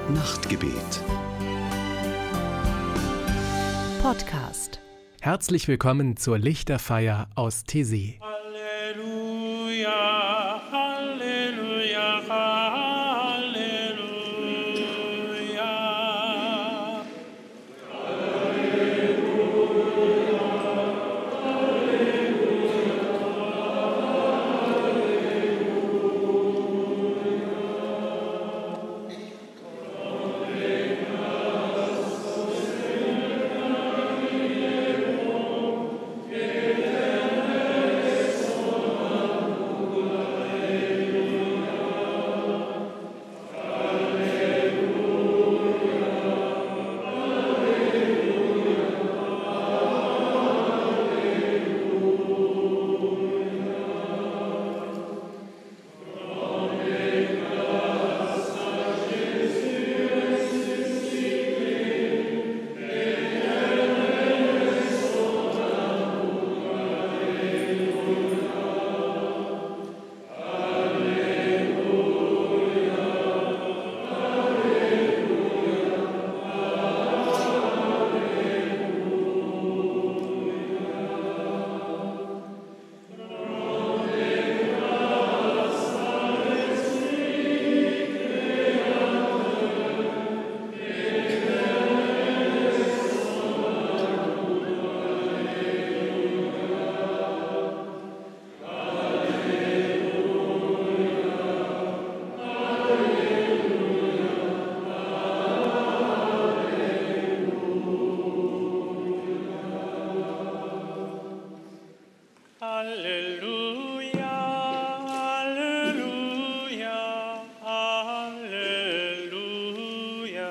Nachtgebet. Podcast. Herzlich willkommen zur Lichterfeier aus Tessé. Halleluja, Halleluja, Halleluja. Halleluja, Halleluja,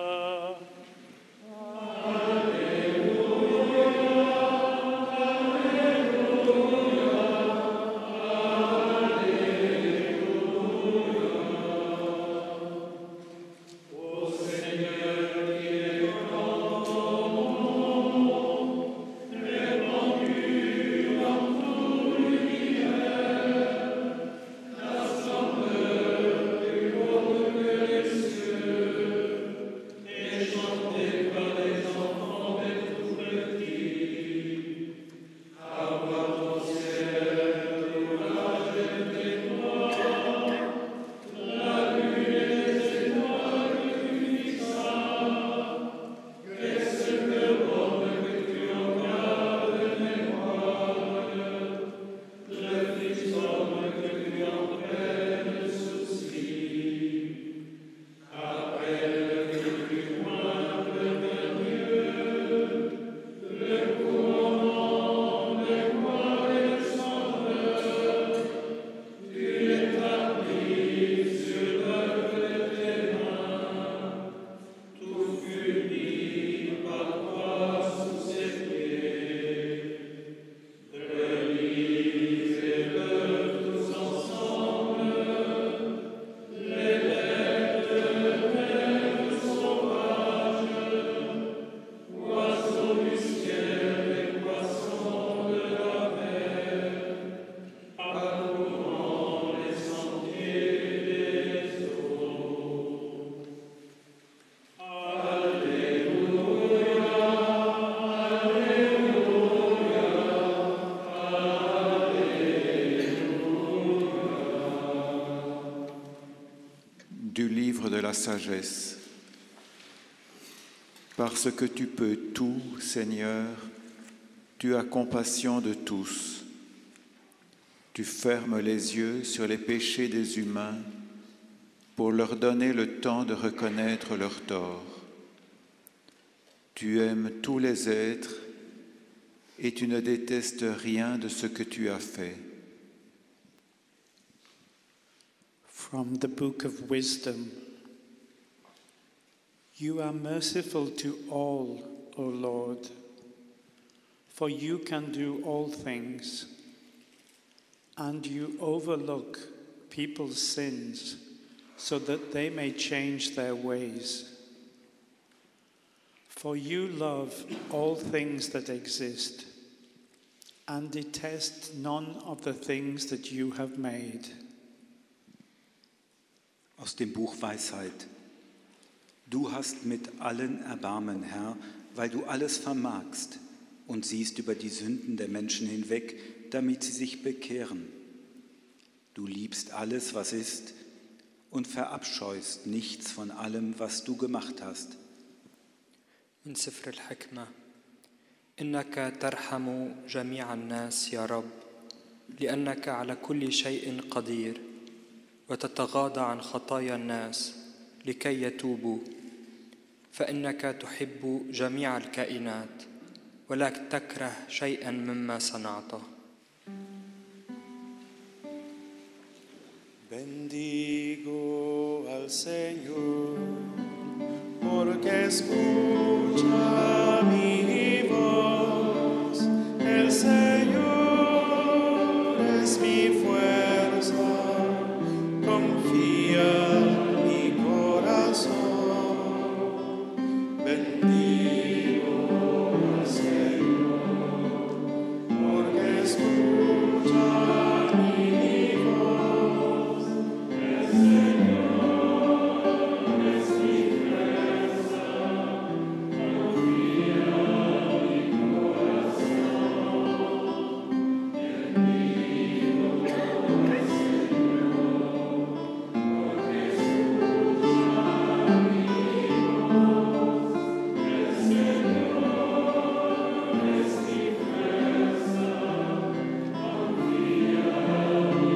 Du livre de la sagesse. Parce que tu peux tout, Seigneur, tu as compassion de tous. Tu fermes les yeux sur les péchés des humains pour leur donner le temps de reconnaître leurs torts. Tu aimes tous les êtres et tu ne détestes rien de ce que tu as fait. From the Book of Wisdom. You are merciful to all, O Lord, for you can do all things, and you overlook people's sins so that they may change their ways. For you love all things that exist, and detest none of the things that you have made. Aus dem Buch Weisheit. Du hast mit allen Erbarmen, Herr, weil du alles vermagst und siehst über die Sünden der Menschen hinweg, damit sie sich bekehren. Du liebst alles, was ist, und verabscheust nichts von allem, was du gemacht hast. من سفر الحكمة إنك ترحم جميع الناس يا رب لأنك على كل شيء قدير وتتغاضى عن خطايا الناس لكي يتوبوا فإنك تحب جميع الكائنات ولا تكره شيئا مما صنعته. Bendigo al Señor, porque escucha mi voz. El Señor es mi fuerza, confía mi corazón. Bendigo al Señor, porque escucha mi voz. El Señor es mi fuerza, confía mi corazón. Bendigo al Señor, porque escucha mi voz. El Señor es mi fuerza, confía mi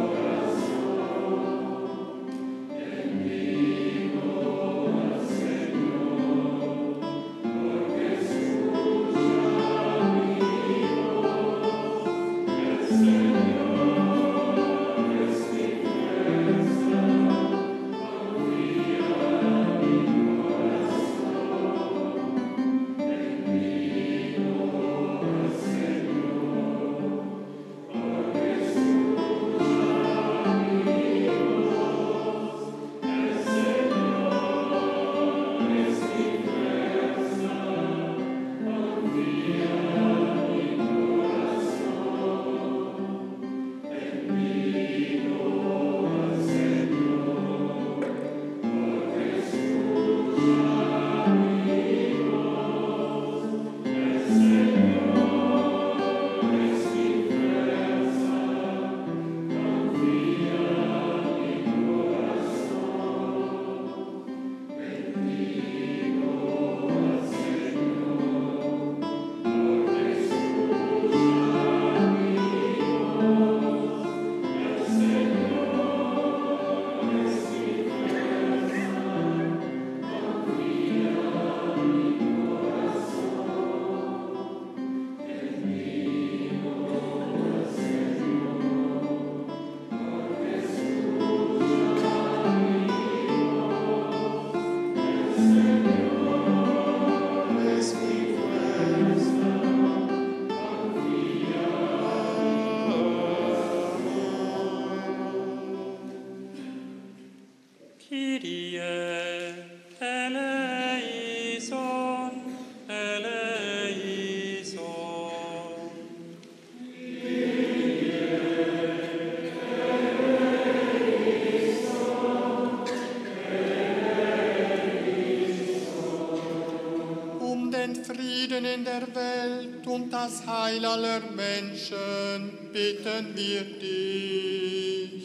Kyrie eleison, eleison. Den Frieden in der Welt und das Heil aller Menschen bitten wir dich.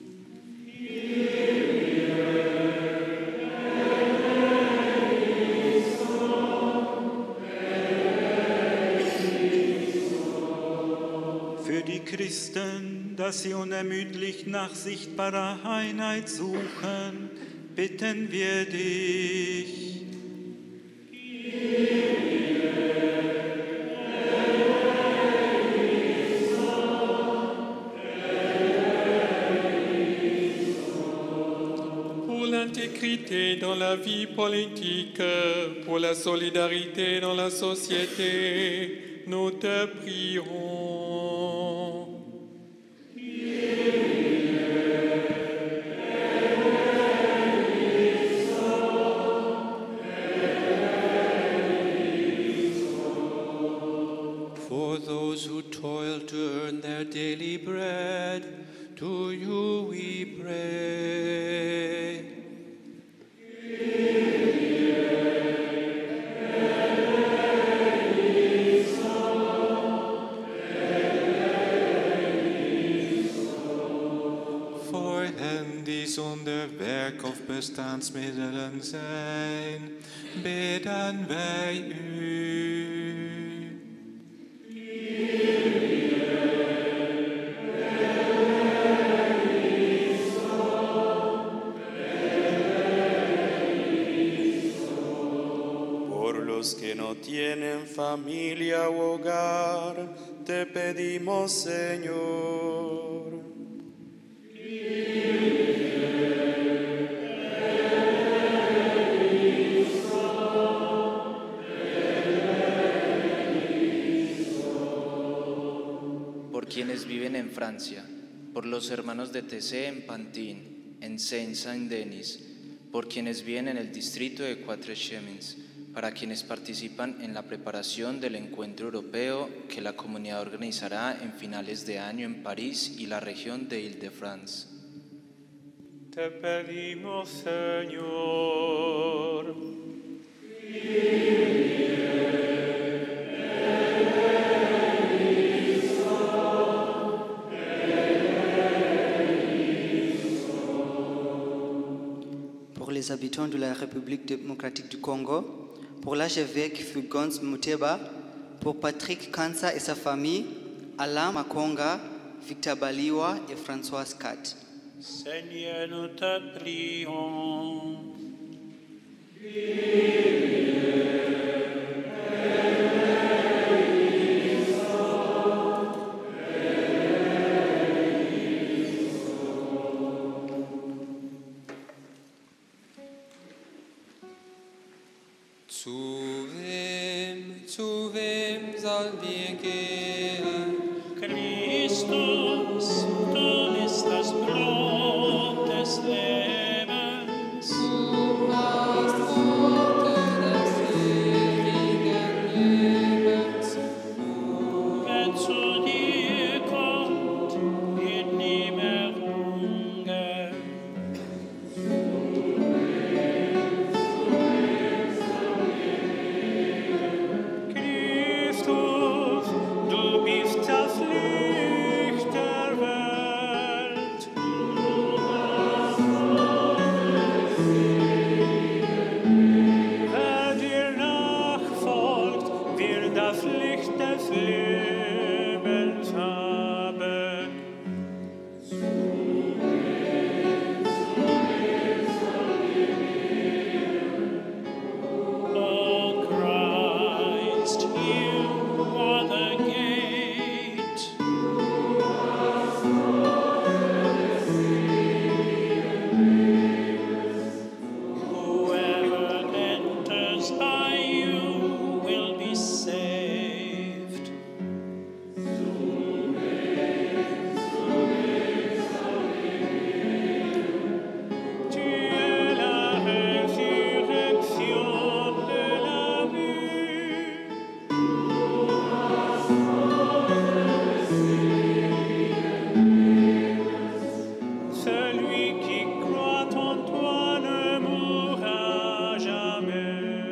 Für die Christen, dass sie unermüdlich nach sichtbarer Einheit suchen, bitten wir dich. Pour l'intégrité dans la vie politique, pour la solidarité dans la société, nous te prierons. For those who toil to earn their daily bread, to you we pray. hen die zonder werk of bestaansmiddelen zijn, bidden wij u. Por los que no tienen familia o hogar, te pedimos, Señor. Por quienes viven en Francia, por los hermanos de Tessé en Pantin, en Seine-Saint-Denis, por quienes viven en el distrito de Quatre Chemins, para quienes participan en la preparación del encuentro europeo que la comunidad organizará en finales de año en París y la región de Île-de-France. Te pedimos, Señor. Pour les habitants de la République démocratique du Congo, pour l'archevêque Fulgence Muteba, pour Patrick Kansa et sa famille, Alain Makonga, Victor Baliwa et Françoise Kat. Seigneur, nous te prions. Zu wem sollen wir gehen? Christus, du bist das Brot des Lebens. Du hast Worte des ewigen Lebens. Wer zu dir kommt, wird nie mehr hungern. Christus, du bist das Licht der Welt. Wer dir nachfolgt, wird das Licht des Lebens haben. O Christ, you are the gate. Whoever enters by you will be saved. Tu es la résurrection et la vie. Celui qui croit en toi ne mourra jamais.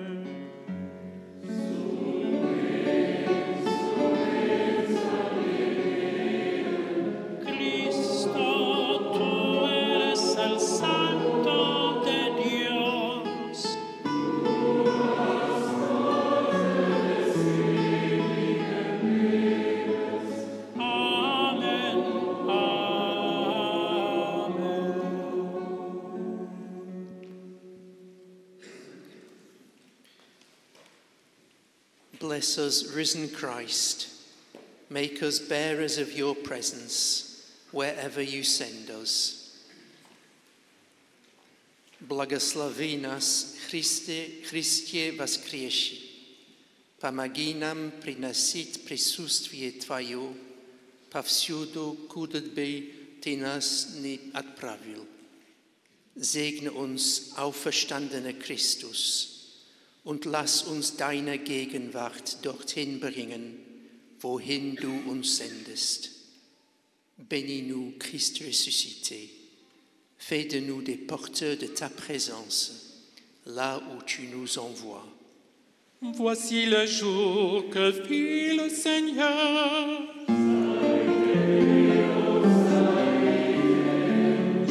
Cristo, tú eres el Santo de Dios. Amen. Amen. Bless us, risen Christ. Make us bearers of your presence wherever you send us. Благослови нас, Христе воскресший. Помоги нам приносить присутствие Твое повсюду, куда бы Ты нас не отправил. Segne uns, auferstandener Christus, und lass uns deine Gegenwart dorthin bringen, wohin du uns sendest. Bénis-nous, Christ ressuscité. Fais de nous des porteurs de ta présence, là où tu nous envoies. Voici le jour que fit le Seigneur.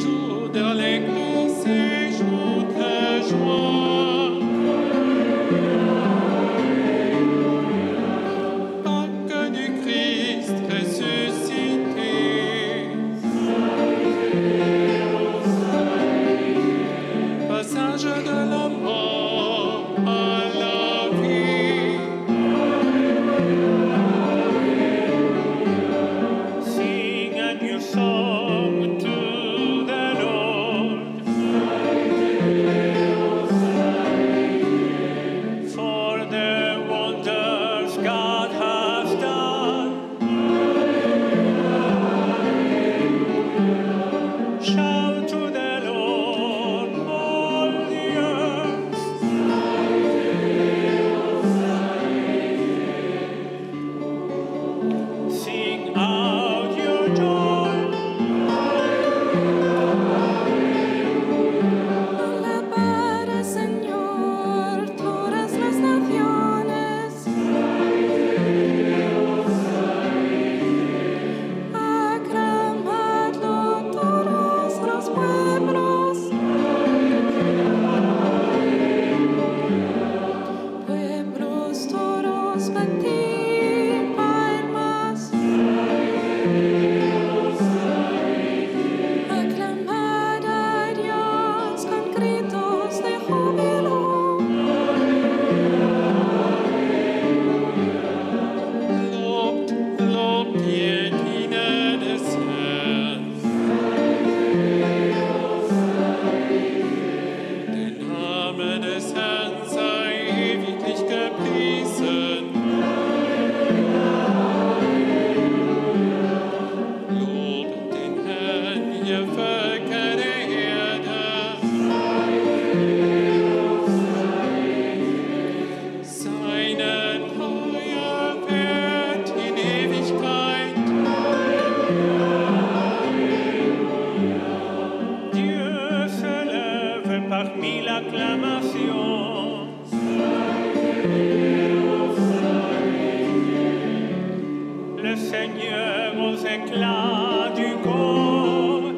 Völker der Erde. Seine Treue währt in Ewigkeit. Dieu se lève parmi l'acclamation. Le Seigneur aux éclats du corps.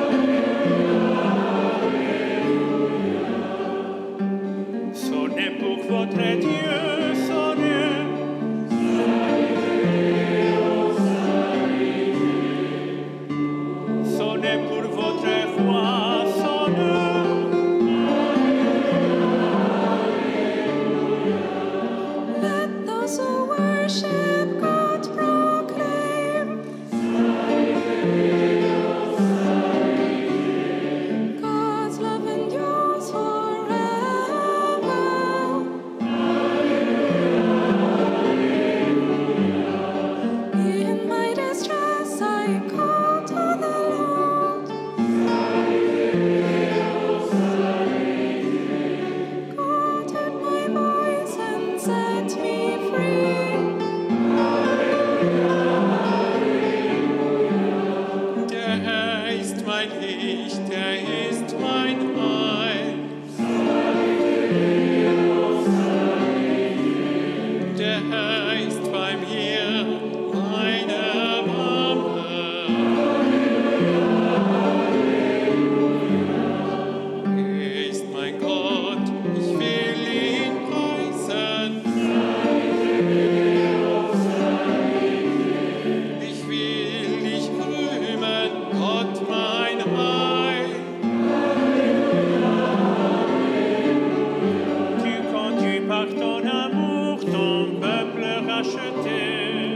Sonnez pour votre Dieu, sonnez. Sonnez pour votre roi, sonnez. Let those who worship God proclaim. God's love endures forever. In my distress I call to the Lord. God heard my voice and set me free. Der Herr ist mein Licht, er ist mein Heil. Der Herr ist bei mir, mein Erbarmer. Er ist mein Gott, ich will ihn preisen. Ich will dich rühmen, Gott mein Heil. Tu conduis par ton amour ton peuple racheté.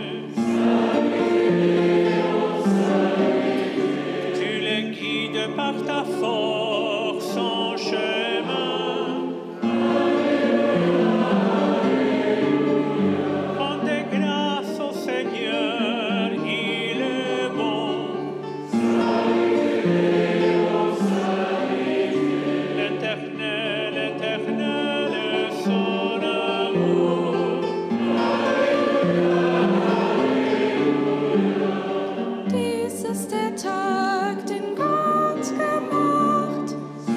Tu les guides par ta force en chemin. Rendez grâce au Seigneur, il est bon. L'Éternel, l'Éternel est son amour. Dies ist der Tag, den Gott gemacht.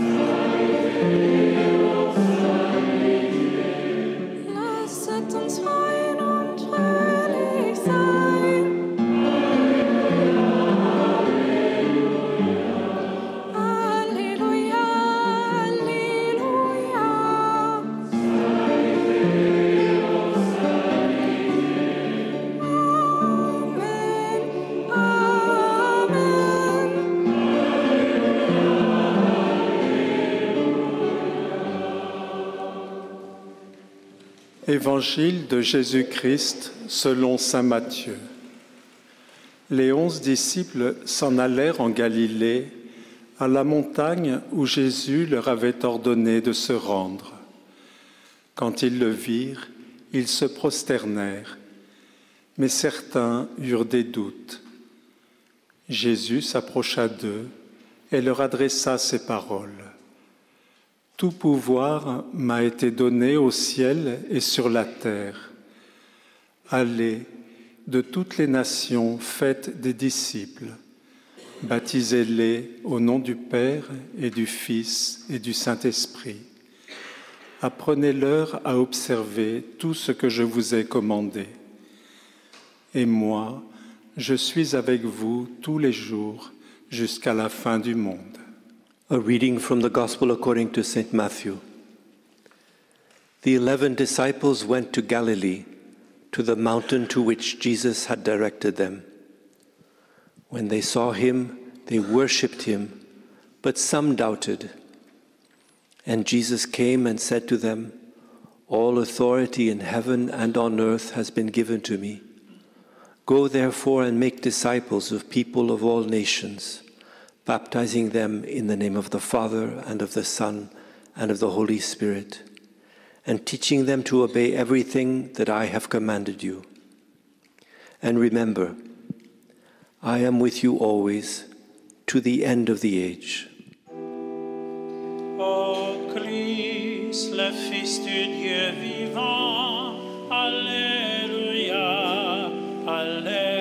Lasset uns freuen und fröhlich sein. Halleluja, Halleluja. Amen, Amen. Évangile de Jésus-Christ selon saint Matthieu. Les 11 disciples s'en allèrent en Galilée, à la montagne où Jésus leur avait ordonné de se rendre. Quand ils le virent, ils se prosternèrent, mais certains eurent des doutes. Jésus s'approcha d'eux et leur adressa ces paroles. « Tout pouvoir m'a été donné au ciel et sur la terre. Allez, de toutes les nations, faites des disciples. Baptisez-les au nom du Père et du Fils et du Saint-Esprit. Apprenez-leur à observer tout ce que je vous ai commandé. Et moi, je suis avec vous tous les jours jusqu'à la fin du monde. » A reading from the Gospel according to St. Matthew. The 11 disciples went to Galilee, to the mountain to which Jesus had directed them. When they saw him, they worshipped him, but some doubted. And Jesus came and said to them, "All authority in heaven and on earth has been given to me. Go therefore and make disciples of people of all nations, baptizing them in the name of the Father and of the Son and of the Holy Spirit, and teaching them to obey everything that I have commanded you. And remember, I am with you always, to the end of the age. Ô Christ, le Fils du Dieu vivant, Alléluia, Alléluia.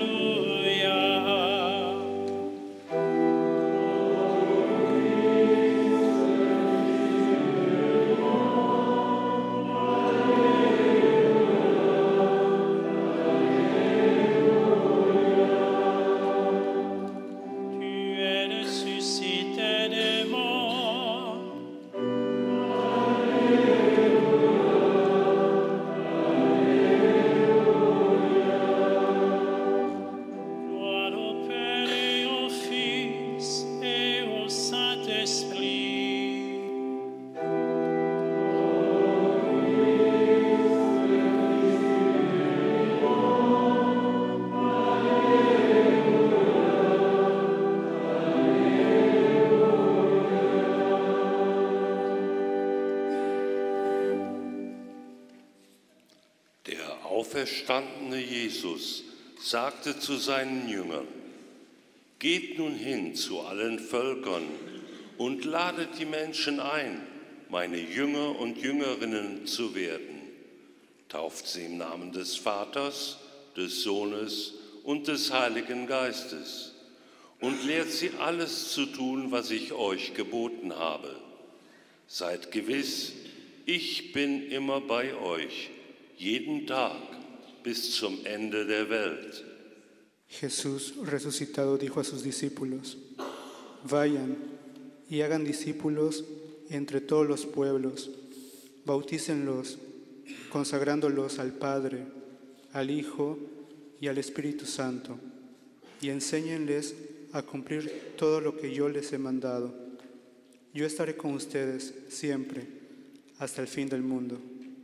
auferstandene Jesus sagte zu seinen Jüngern: Geht nun hin zu allen Völkern und ladet die Menschen ein, meine Jünger und Jüngerinnen zu werden. Tauft sie im Namen des Vaters, des Sohnes und des Heiligen Geistes und lehrt sie alles zu tun, was ich euch geboten habe. Seid gewiss, ich bin immer bei euch, jeden Tag bis zum Ende der Welt. Jesús resucitado dijo a sus discípulos: Vayan y hagan discípulos entre todos los pueblos, bautícenlos, consagrándolos al Padre, al Hijo y al Espíritu Santo, y enséñenles a cumplir todo lo que yo les he mandado. Yo estaré con ustedes siempre, hasta el fin del mundo.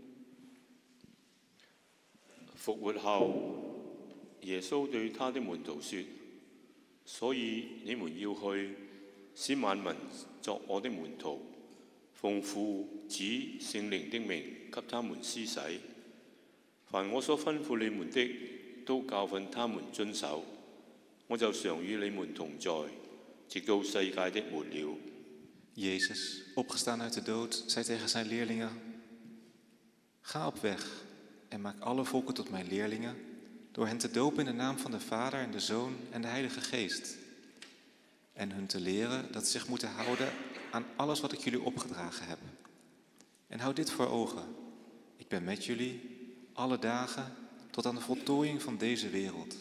復活後，耶穌對他的門徒說：所以你們要去，使萬民作我的門徒，奉父、子、聖靈的名給他們施洗。凡我所吩咐你們的，都教訓他們遵守。我就常與你們同在，直到世界的末了。 Jezus, opgestaan uit de dood, zei tegen zijn leerlingen: Ga op weg en maak alle volken tot mijn leerlingen, door hen te dopen in de naam van de Vader en de Zoon en de Heilige Geest. En hun te leren dat ze zich moeten houden aan alles wat ik jullie opgedragen heb. En houd dit voor ogen: ik ben met jullie alle dagen tot aan de voltooiing van deze wereld.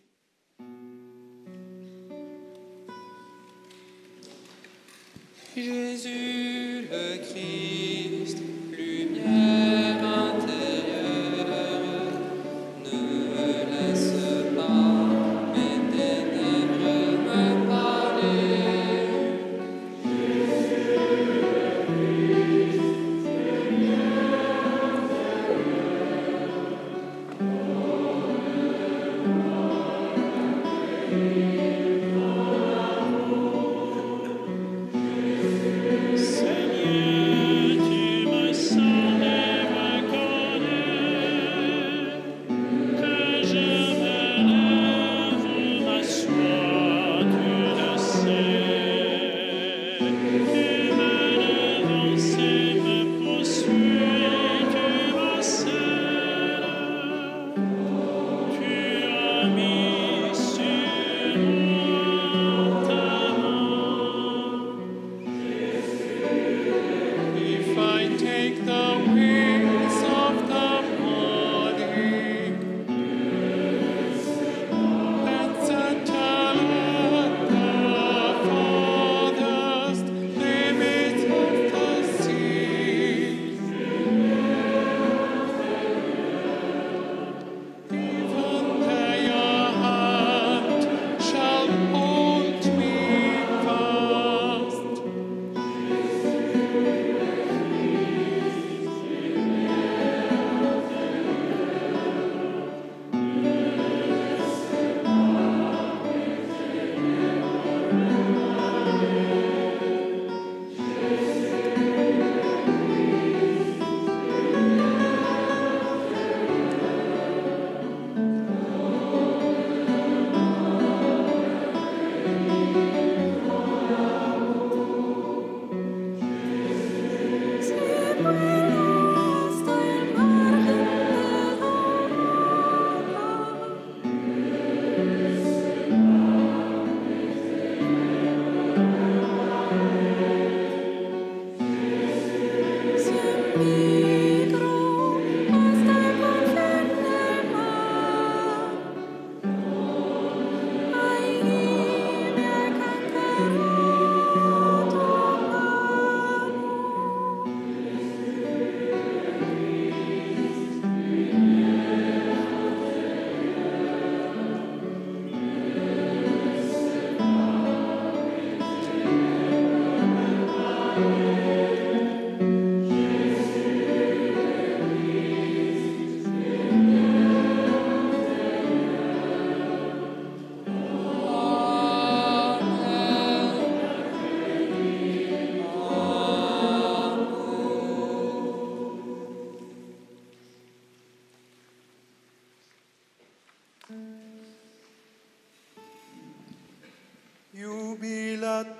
Jésus le Christ, lumière intérieure, ne laisse pas mes ténèbres me parler. Jésus le Christ, Seigneur, tu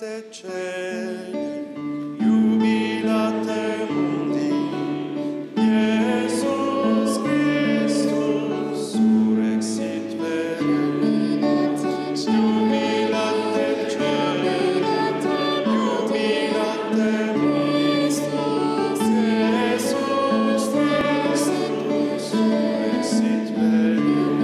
et celi, jubilate mundi, Jesus Christus surrexit vere. Jubilate celi, jubilate mundi, Jesus Christus surrexit vere.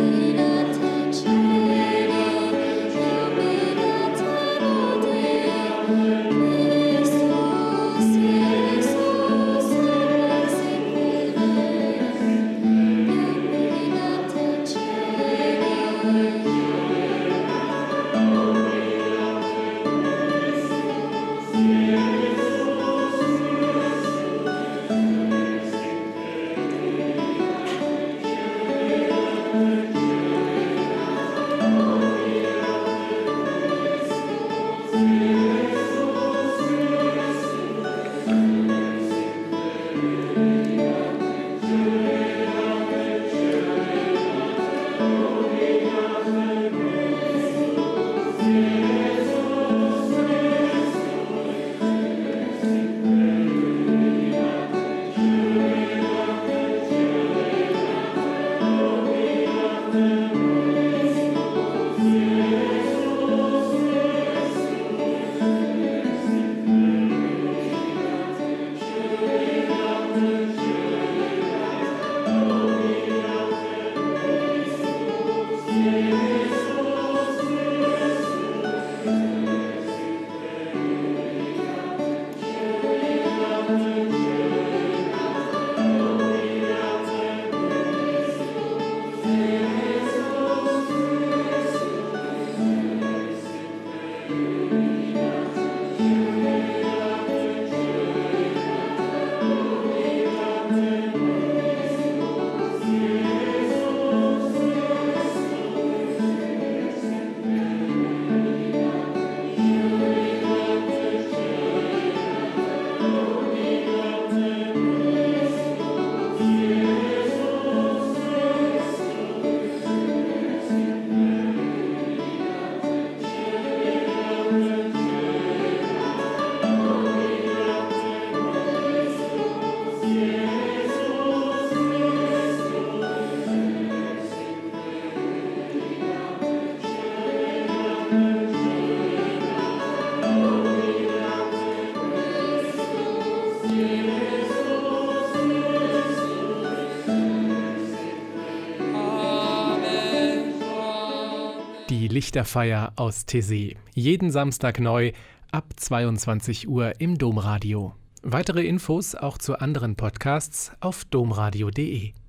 Die Lichterfeier aus Taizé. Jeden Samstag neu ab 22 Uhr im Domradio. Weitere Infos auch zu anderen Podcasts auf domradio.de.